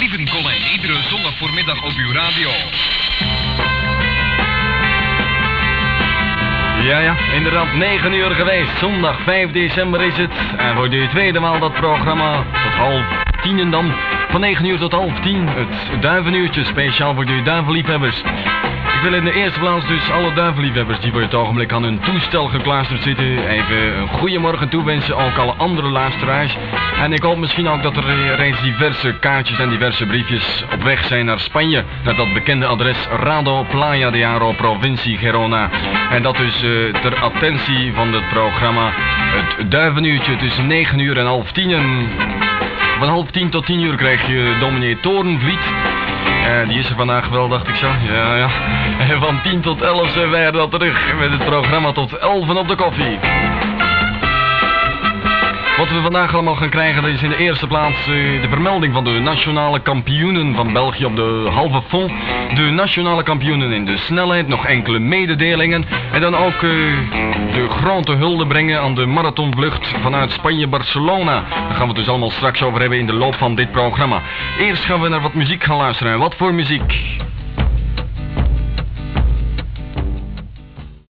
Steven Collijn, iedere zondag voormiddag op uw radio. Ja, inderdaad 9 uur geweest. Zondag 5 december is het. En voor de tweede maal dat programma tot 9:30 en dan van 9 uur tot 9:30 het duivenuurtje speciaal voor de duivenliefhebbers. Ik wil in de eerste plaats dus alle duivenliefhebbers die voor het ogenblik aan hun toestel gekluisterd zitten even een goeiemorgen toewensen, ook alle andere luisteraars. En ik hoop misschien ook dat er reeds diverse kaartjes en diverse briefjes op weg zijn naar Spanje, naar dat bekende adres Rado Playa de Aro, provincie Gerona. En dat dus ter attentie van het programma het duivenuurtje tussen 9 uur en 9:30. Van 9:30 tot 10 uur krijg je dominee Torenvliet. Die is er vandaag wel, dacht ik zo. Ja. En van 10 tot 11 zijn wij er dan terug met het programma tot 11 op de koffie. Wat we vandaag allemaal gaan krijgen, dat is in de eerste plaats de vermelding van de nationale kampioenen van België op de halve fond. De nationale kampioenen in de snelheid, nog enkele mededelingen. En dan ook de grote hulde brengen aan de marathonvlucht vanuit Spanje-Barcelona. Daar gaan we het dus allemaal straks over hebben in de loop van dit programma. Eerst gaan we naar wat muziek gaan luisteren. Wat voor muziek?